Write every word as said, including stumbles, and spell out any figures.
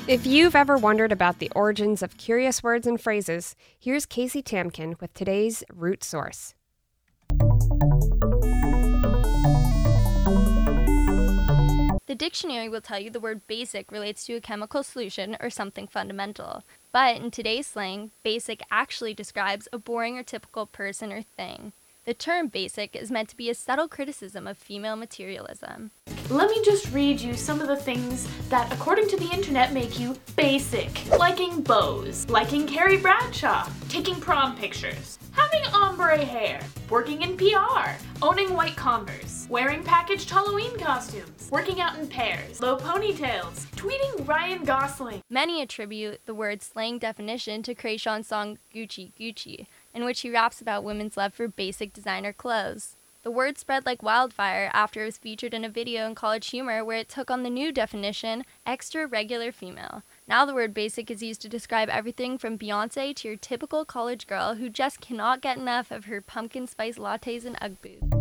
If you've ever wondered about the origins of curious words and phrases, here's Casey Tamkin with today's Root Source. The dictionary will tell you the word basic relates to a chemical solution or something fundamental. But in today's slang, basic actually describes a boring or typical person or thing. The term basic is meant to be a subtle criticism of female materialism. Let me just read you some of the things that, according to the internet, make you basic. Liking bows, liking Carrie Bradshaw, taking prom pictures, having ombre hair, working in P R, owning white Converse, wearing packaged Halloween costumes, working out in pairs, low ponytails, tweeting Ryan Gosling. Many attribute the word's slang definition to Kreayshawn's song Gucci Gucci, in which he raps about women's love for basic designer clothes. The word spread like wildfire after it was featured in a video in College Humor where it took on the new definition, extra regular female. Now the word basic is used to describe everything from Beyonce to your typical college girl who just cannot get enough of her pumpkin spice lattes and Ugg boots.